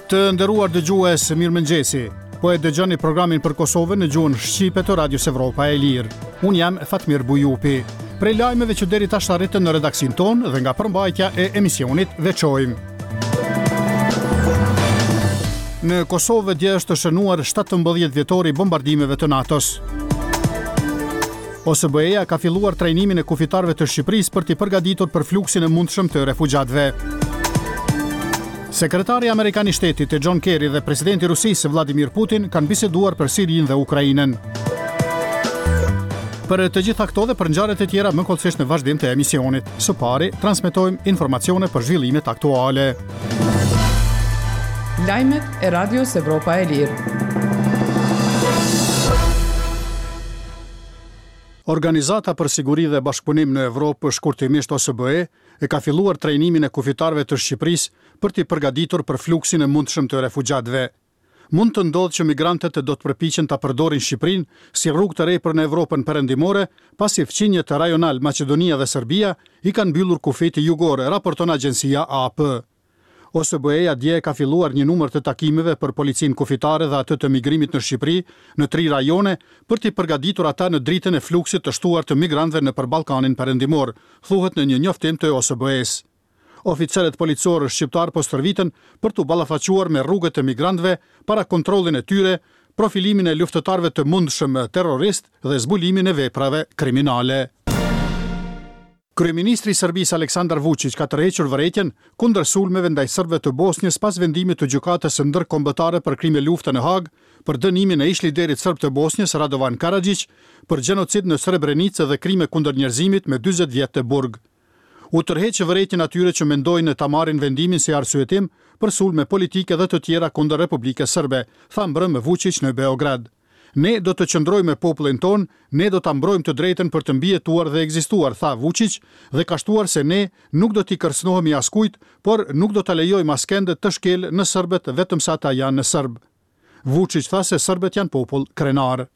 Të nderuar dëgjues, mirëmëngjesi. Po e dëgjoni programin për Kosovën në gjuhën shqipe të Radios Evropa e Lirë. Unë jam Fatmir Bujupi. Prej lajmeve që deri tash arritën në redaksin tonë dhe nga përmbajtja e emisionit veçojmë. Në Kosovë dje është shënuar 17 vjetori i bombardimeve të NATO-s. OSBE-ja ka filluar trajnimin e kufitarëve të Shqipërisë për t'i përgatitur për fluksin e mundshëm të refugjatëve. Sekretari Amerikan i Shtetit John Kerry dhe presidenti i Rusisë Vladimir Putin kanë biseduar për Sirinë dhe Ukrainën. Për të gjitha këto dhe për ngjarjet e tjera më kollësisht në vazhdim të emisionit. Së pari, transmetojmë informacione për zhvillimet aktuale. Lajmet e Radios Evropa e Lirë. Organizata për siguri dhe bashkëpunim në Evropë, shkurtimisht OSBE, e ka filluar trajnimin e kufitarëve të Shqipërisë për t'i përgatitur për fluksin e mundshëm të refugjatëve. Mund të ndodhë që migrantët do të përpiqen ta përdorin Shqipërinë si rrugë të re për në Evropën perëndimore, pasi fqinjet rajonal Maqedonia dhe Serbia i kanë mbyllur kufijtë jugore, raporton agjencia AP. OSBE-ja dje ka filluar një numër të takimeve për policinë kufitare dhe atë të migrimit në Shqipëri në 3 rajone për t'i përgatitur ata në dritën e fluksit të shtuar të migrantëve nëpër Ballkanin perëndimor, thuhet në një njoftim të OSBE-s. Oficerët policorë shqiptar po stërviten për t'u ballafaquar me rrugët e migrantëve para kontrollin e tyre, profilimin e luftëtarëve të mundshëm terrorist dhe zbulimin e veprave kriminale. Kryeministri i Serbisë Aleksandar Vučić ka tërhequr vërejtjen kundër sulmeve ndaj serbëve të Bosnjës pas vendimit të gjykatës së ndërkombëtare për krime lufte në Hag për dënimin e ish-liderit serb të Bosnjës Radovan Karadžić për gjenocid në Srebrenicë dhe krime kundër njerëzimit me 40 vjet të burg. U tërheq vërejtjen atyre që mendojnë ta marrin vendimin si arsyetim për sulme politike dhe të tjera kundër Republikës Serbe, tha mbrëm Vučić në Beograd. Ne do të qëndrojmë me popullin ton, ne do ta mbrojmë të drejtën për të mbijetuar dhe ekzistuar, tha Vučić, dhe ka shtuar se ne nuk do t'i kërcënohemi askujt, por nuk do ta lejojmë askendet të shkel në serbët vetëm sa ata janë në serb. Vučić tha se serbët janë popull krenar.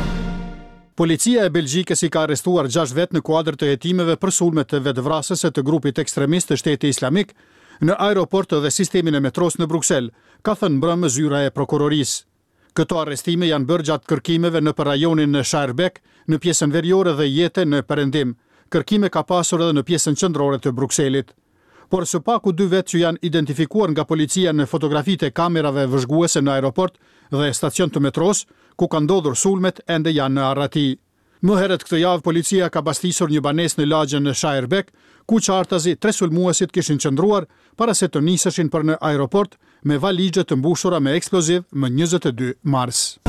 Policia e Belgjikës i ka arrestuar 6 vet në kuadër të hetimeve për sulmet të vetvrasëse të grupit ekstremist të Shtetit Islamik në aeroport dhe sistemin e metros në Bruksel, ka thënë mbrëm zyra e prokurorisë. Këto arrestime janë bërë gjatë kërkimeve në rajonin në Schaerbeek, në pjesën veriore dhe Jete në perëndim. Kërkime ka pasur edhe në pjesën qendrore të Brukselit. Por së paku 2 vet që janë identifikuar nga policia në fotografitë e kamerave vëzhguese në aeroport dhe stacion të metros, ku kanë ndodhur sulmet, ende janë në arrati. Më herët këtë javë policia ka bastisur një banesë në lagjen në Schaerbeek, ku qartazi 3 sulmuesit kishin qëndruar para se të niseshin për në aeroport me valigje të mbushura me eksploziv më 22 mars.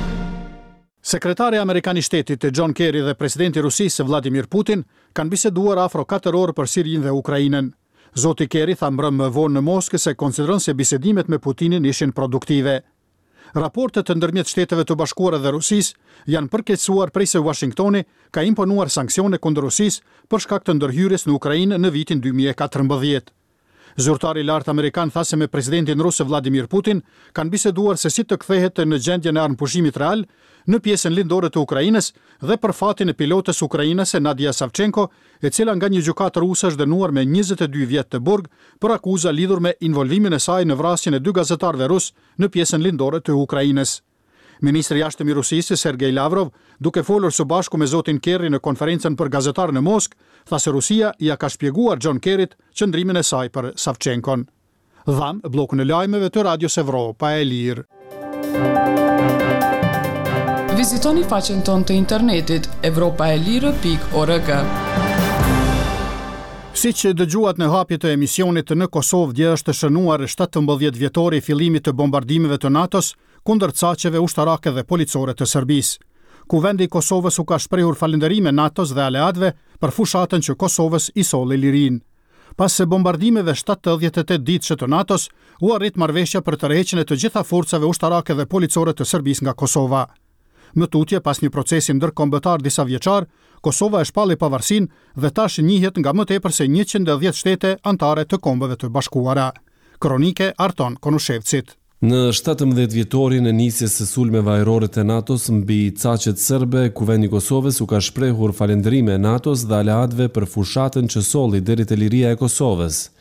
Sekretari Amerikan i Shtetit John Kerry dhe presidenti i Rusisë Vladimir Putin kanë biseduar afro 4 orë për Sirinë dhe Ukrainën. Zoti Kerry tha mbrëm më vonë në Moskë se konsideron se bisedimet me Putinin ishin produktive. Raportet të ndërmjet Shteteve të Bashkuara dhe Rusisë janë përkeqësuar prej se Washingtoni ka imponuar sanksione kundër Rusisë për shkak të ndërhyrjes në Ukrainë në vitin 2014. Zyrtari i lartë amerikan tha se me presidentin rus Vladimir Putin kanë biseduar se si të kthehet në gjendjen e armëpushimit real në pjesën lindore të Ukrainës dhe për fatin e pilotes ukrainase Nadia Savchenko, e cila nga një gjykatë ruse është dënuar me 22 vjet të burg për akuza lidhur me involvimin e saj në vrasjen e 2 gazetarëve rus në pjesën lindore të Ukrainës. Ministri i jashtëm i Rusisë Sergej Lavrov, duke folur së bashku me zotin Kerry në konferencën për gazetarë në Moskë, tha se Rusia ja ka shpjeguar John Kerryt qëndrimin e saj për Savchenkon. Dham bllokun e lajmeve të Radios Evropa e Lirë. Vizitoni faqen tonë të internetit evropaelire.org. Siç dëgjuat në hapje të emisionit, në Kosovë dje është shënuar 17 vjetori i fillimit të bombardimeve të NATO-s kundër caqeve ushtarake dhe policore të Serbisë. Kuvendi i Kosovës u ka shprehur falënderime NATO-s dhe aleatëve për fushatën që Kosovës i solli lirinë. Pas se bombardimeve 78 ditëshe të NATO-s, u arrit marrëveshja për tërheqjen e të gjitha forcave ushtarake dhe policore të Serbisë nga Kosova. Më tutje, pas një procesi ndërkombëtar disa vjeçar, Kosova e shpalli pavarësinë dhe tash njihet nga më tepër se 110 shtete anëtare të Kombeve të Bashkuara. Kronike Arton Konushevcit. Në 17 vjetorin e nisjes së sulmeve ajrore të NATO-s mbi caqet serbe, Kuvendi i Kosovës u ka shprehur falënderime NATO-s dhe aleatëve për fushatën që solli deri te liria e Kosovës.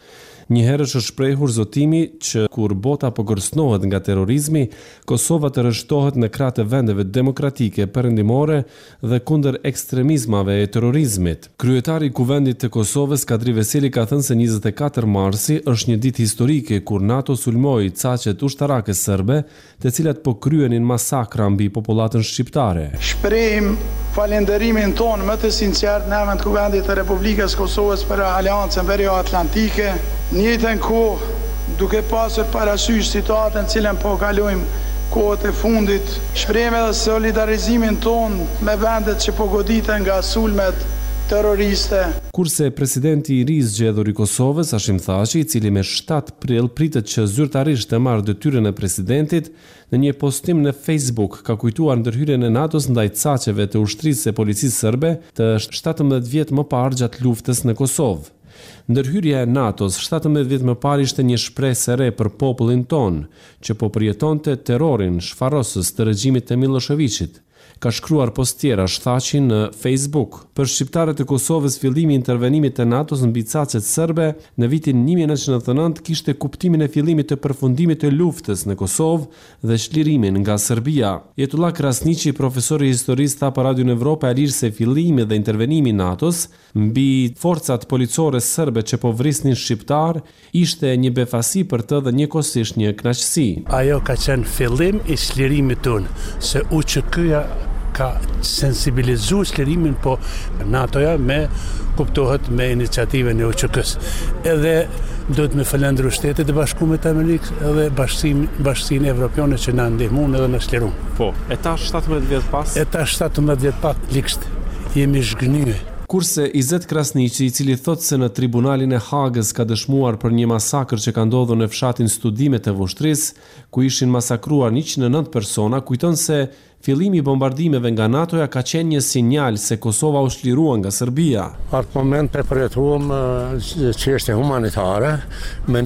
Njëherë është shprehur zotimi që kur bota po kërcënohet nga terrorizmi, Kosova të rreshtohet në krah të vendeve demokratike perëndimore dhe kundër ekstremizmave e terrorizmit. Kryetari i Kuvendit të Kosovës, Kadri Veseli, ka thënë se 24 marsi është një ditë historike kur NATO sulmoi caqet ushtarake serbe, të cilat po kryenin masakra mbi popullatën shqiptare. Shprehim falenderimin tonë më të sinqert në emër të Kuvendit të Republikës Kosovës për Aleancën Veriatlantike, në njëjtën kohë duke pasur parasysh situatën cilën po kalojmë kohët e fundit, shprehim edhe solidarizimin tonë me vendet që po goditen nga sulmet terroriste. Kurse presidenti i ri zgjedhur i Kosovës, Hashim Thaçi, i cili me 7 prill pritet që zyrtarisht të marrë detyrën e presidentit, në një postim në Facebook ka kujtuar ndërhyrjen e NATO-s ndaj caqeve të ushtrisë e policisë serbe të 17 vjet më parë gjatë luftës në Kosovë. Ndërhyrja e NATO-s 17 vjet më parë ishte një shpresë e re për popullin tonë, që po përjetonte terrorin shfarrosës të regjimit të Miloševićit, ka shkruar postiera Thaçi në Facebook. Për shqiptarët e Kosovës, fillimi i intervenimit të NATO-s mbi caqet serbe në vitin 1999 kishte kuptimin e fillimit të përfundimit të luftës në Kosovë dhe çlirimin nga Serbia. Jetullah Krasniqi, profesor i historisë, tha për Radio Evropa e Lirë se fillimi dhe intervenimi i NATO-s mbi forcat policore serbe që po vrisnin shqiptar ishte një befasi për të dhe njëkohësisht një kënaqësi. Ajo ka qenë fillim i çlirimit tonë, se UÇK-ja ka sensibilizu çlirimin, po NATO-ja kuptohet me iniciativën e UÇK-s. Edhe do të me falendru Shtetet e Bashkuara të Amerikës edhe Bashkinë Evropiane që na ndihmuan edhe na çliruan. Po, e tash 17 vjet pas? E tash 17 vjet pas likst jemi zhgënyer. Kurse Izet Krasniqi, i cili thot se në tribunalin e Hagës ka dëshmuar për një masakër që ka ndodhur në fshatin Studime të Vushtrisë, ku ishin masakruar 109 persona, kujton se fillimi i bombardimeve nga NATO-ja ka qenë një sinjal se Kosova u çlirua nga Serbia. Atë moment e përjetuam çështje humanitare me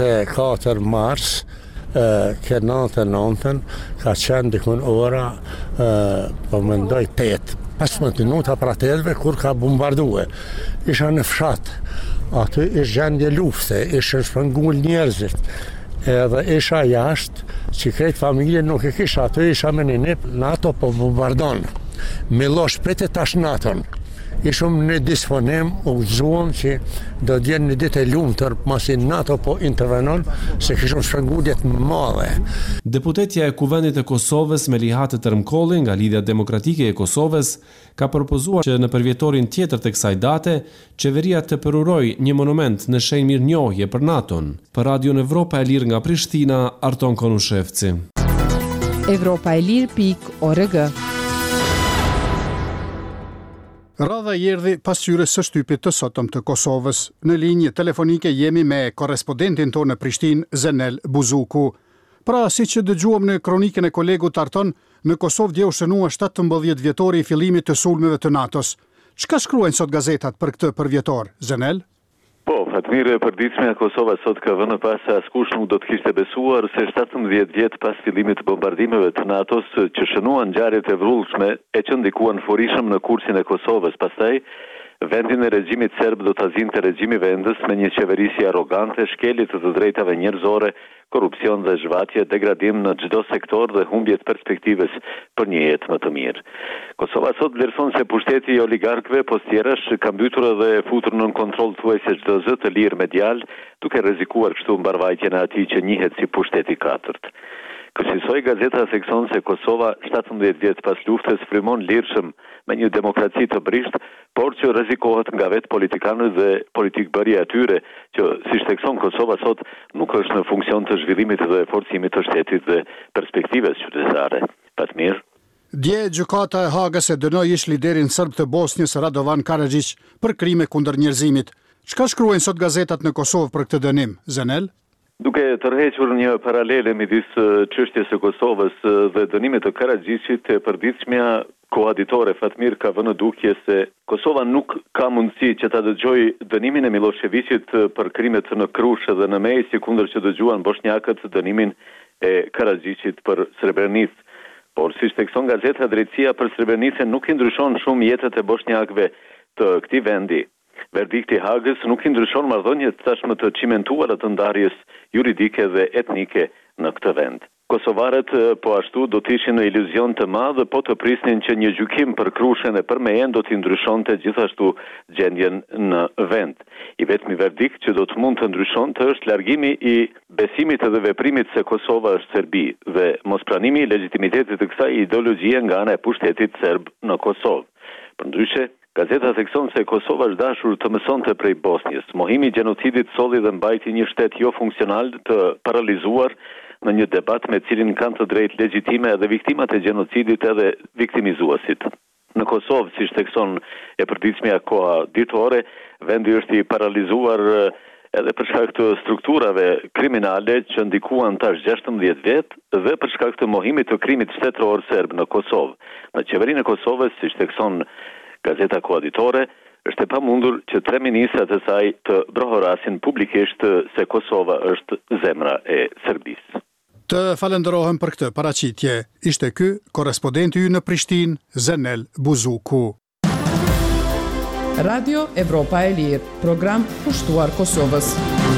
24 mars. Ke 99 ka qenë dikun ora, po mendoj 15 minuta pra 8 kur ka bombardue. Isha në fshat, aty ishte gjendje lufte, ishte shpërngul njerëzit, edhe isha jashtë, që krejt familje nuk e kisha, aty isha me një nip, NATO po bombardon. Milošević tash NATO-n. Ishëm në disponim, u gëzuam që do të jenë një ditë e lumtur pasi NATO po intervenon, se kishëm shpërngulje të mëdha. Deputetja e Kuvendit të Kosovës Melihat Tërmkolli nga Lidhja Demokratike e Kosovës ka propozuar që në përvjetorin tjetër të kësaj date, qeveria të përurojë një monument në shenjë mirënjohje për NATO-n. Për Radio Evropa e Lirë nga Prishtina, Arton Konushevci. Evropaelir.org. Radha i erdhi pas hyrjes së shtypit të sotëm të Kosovës. Në linjë telefonike jemi me korrespondentin tonë në Prishtinë, Zenel Buzuku. Pra, siç dëgjuam në kronikën e kolegut Arton, në Kosovë dje u shënua 17 vjetori i fillimit të sulmeve të NATO-s. Çka shkruajnë sot gazetat për këtë përvjetor, Zenel? Po, Fatmire, përditshmja e Kosovës sot ka vënë pas se askush nuk do të kishte besuar se 17 vjet pas fillimit të bombardimeve të NATO-s që shënuan ngjarjet e vrullshme e që ndikuan furishëm në kursin e Kosovës. Pastaj, vendin e regjimit serb do ta zinte regjimi vendës me një qeverisi arrogante, shkelje të drejtave njerëzore, korrupsion dhe zhvatje, degradim në çdo sektor dhe humbje të perspektivës për një jetë më të mirë. Kosova sot vlerëson se pushteti i oligarkëve postierash ka mbytur dhe futur nën kontroll thuajse çdo zë të lirë medial, duke rrezikuar kështu mbarvajtjen e atij që njihet si pushteti i katërt. Kësaj gazeta thekson se Kosova 17 vjet pas luftës frymon lirshëm me një demokraci të brisht, por që rrezikohet nga vetë politikanët dhe politikbërja e tyre, që siç thekson Kosova sot nuk është në funksion të zhvillimit dhe forcimit të shtetit dhe perspektivës qytetare. Fatmir. Dje gjykata e Hagës e dënoi ish liderin serb të Bosnjës Radovan Karadžić për krime kundër njerëzimit. Çka shkruajnë sot gazetat në Kosovë për këtë dënim, Zenel? Duke tërhequr një paralele midis çështjes së Kosovës dhe dënimit të Karadžićit, e përditshmja koaditore Fatmir ka vënë dukje se Kosova nuk ka mundësi që ta dëgjojë dënimin e Miloševićit për krimet në Krush dhe në Mej, si kundër që dëgjuan bosnjakët dënimin e Karadžićit për Srebrenicë. Por siç thekson gazeta, drejtësia për Srebrenicën nuk i ndryshon shumë jetët e bosnjakëve të këtij vendi. Verdikti i Hagës nuk I ndryshon marrëdhëniet tashmë të cimentuara të ndarjes juridike dhe etnike në këtë vend. Kosovarët po ashtu do të ishin në iluzion të madh po të prisnin që një gjykim për Krushen e Përmejen do t'i ndryshonte gjithashtu gjendjen në vend. I vetmi verdikt që do të mund të ndryshonte është largimi I besimit dhe veprimit se Kosova është Serbi dhe mospranimi I legitimitetit të kësaj ideologjie nga ana e pushtetit serb në Kosovë. Përndryshe, gazeta thekson se Kosova është dashur të mësonte prej Bosnjës. Mohimi I gjenocidit solli dhe mbajti një shtet jo funksional të paralizuar në një debat me cilin kanë të drejtë legjitime edhe viktimat e gjenocidit edhe viktimizuesit. Në Kosovë, si thekson e përditshmja koha ditore, vendi është I paralizuar edhe për shkak të strukturave kriminale që ndikuan tash 16 vjet dhe për shkak të mohimit të krimit shtetëror serb në Kosovë. Në qeverinë e Kosovës, si thekson gazeta koha ditore, është e pamundur që 3 ministrat e saj të brohorasin publikisht se Kosova është zemra e Serbisë. Të falenderohem për këtë paraqitje. Ishte ky korrespondenti ynë në Prishtinë, Zenel Buzuku. Radio Evropa e Lirë, program pushtuar Kosovës.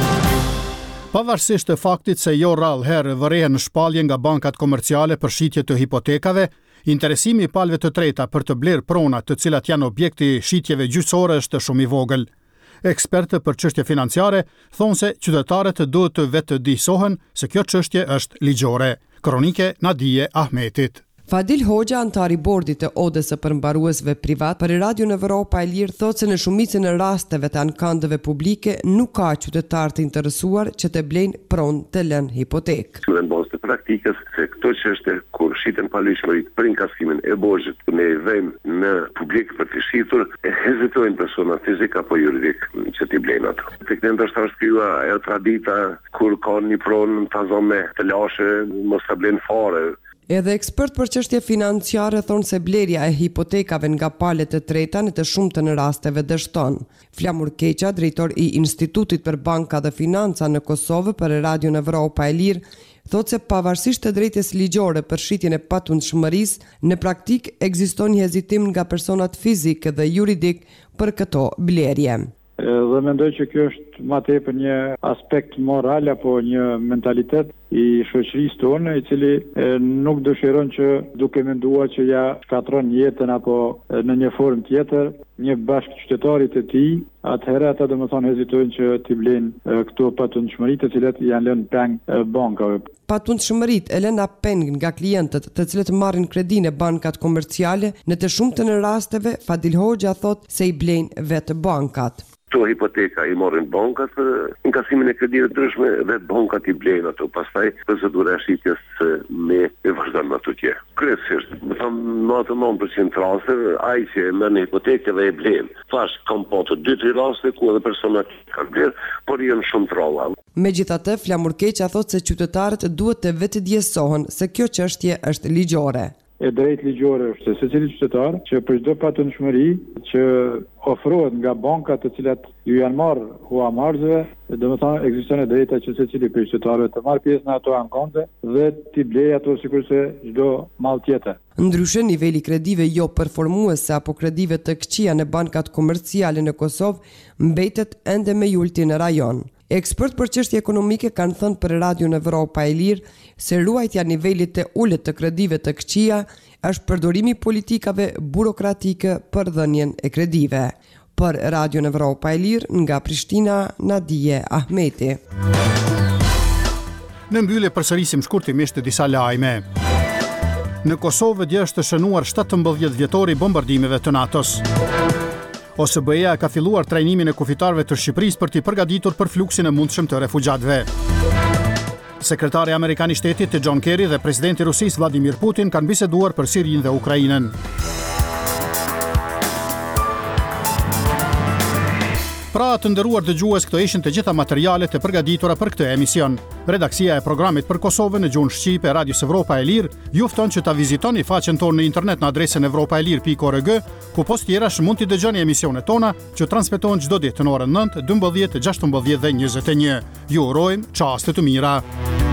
Pavarësisht të faktit se jo rrallë herë vërehen në shpallje nga bankat komerciale për shitje të hipotekave, interesimi I palëve të treta për të blerë prona të cilat janë objekti shitjeve gjyqësore është shumë I vogël. Ekspertë për çështje financiare thonë se qytetarët duhet të vetë disohen se kjo çështje është ligjore. Kronike Nadije Ahmetit. Fadil Hoxha, antari bordit të odës së përmbaruesve privat për Radio Evropa e Lirë, thotë se në shumicën e rasteve të ankandeve publike nuk ka qytetar të interesuar që të blejnë pronë të lënë hipotekë. Në bazë të praktikës se këto çështje kur shiten palishmërit për inkasimin e borxhit ne vëmë në publik për të shitur e hezitojnë persona fizik apo juridik që t'i blejnë ato. Tek ne ndoshta është kjo ajo tradita kur ka një pronë të zome të lashe mos ta blejnë fare. Edhe ekspert për çështje financiare thonë se blerja e hipotekave nga palët e treta në të shumtën e rasteve dështon. Flamur Keqa, drejtor I Institutit për Banka dhe Financa në Kosovë për Radio Evropa e Lirë, thotë se pavarësisht të drejtës ligjore për shitjen e patundshmërisë, në praktik ekziston një hezitim nga personat fizik dhe juridik për këto blerje. Dhe mendoj që kjo është më tepër një aspekt moral apo një mentalitet I shoqërisë tonë I cili nuk dëshiron që duke menduar që ja shkatron jetën apo në një formë tjetër një bashkëqytetarit e tij, atëherë ata domethënë hezitojnë që t'i blejnë këto patundshmëritë të cilat janë lënë peng bankave. Patundshmëritë e lëna peng nga klientët të cilët marrin kredi në bankat komerciale, në të shumtën e rasteve Fadil Hoxha thotë se I blejnë vetë bankat. Këto hipoteka I morrin bankat për inkasimin e kredive të ndryshme dhe bankat I blejnë ato. Pastaj procedura e shitjes me e vazhdon ato tje. Kryesisht, më thëmë 99% raste, ai që merr në hipotekë dhe e blen. Thash kam pa të 2-3 raste ku edhe personat kanë bler, por janë shumë të rralla. Megjithatë, Flamur Keqa thotë se qytetarët duhet të vetë djesohen se kjo çështje është ligjore. E drejt ligjore është se secili qytetar që për çdo patundshmëri që ofrohet nga bankat të cilat ju janë marrë huamarrësve, domethënë ekziston e drejta që secili prej qytetarëve të marrë pjesë në ato ankande dhe t'i blej ato sikurse çdo mall tjetër. Ndryshe, niveli kredive jo performuese apo kredive të këqija në bankat komerciale në Kosovë mbetet ende me ulti në rajon. Ekspert për çështje ekonomike kanë thënë për Radio Evropa e Lirë se ruajtja nivelit të ulët të kredive të këqija është përdorimi politikave burokratike për dhënien e kredive. Për Radio Evropa e Lirë nga Prishtina, Nadije Ahmeti. Në mbyllje përsërisim shkurtimisht disa lajme. Në Kosovë dje është shënuar 17 vjetori bombardimeve të NATO-s. OSBE-ja ka filluar trajnimin e kufitarëve të Shqipërisë për t'i përgatitur për fluksin e mundshëm të refugjatëve. Sekretari Amerikan I Shtetit John Kerry dhe presidenti I Rusisë Vladimir Putin kanë biseduar për Sirinë dhe Ukrainën. Pra të nderuar dëgjues, këto ishin të gjitha materialet e përgatitura për këtë emision. Redaksia e programit për Kosovën në gjuhën shqipe e Radios Evropa e Lirë ju fton që ta vizitoni faqen tonë në internet në adresën evropaelir.org, ku post tjerash mund t'i dëgjoni emisionet tona që transmetohen çdo ditë në orën 9, 12, 16 dhe 21. Ju urojmë çaste të mira.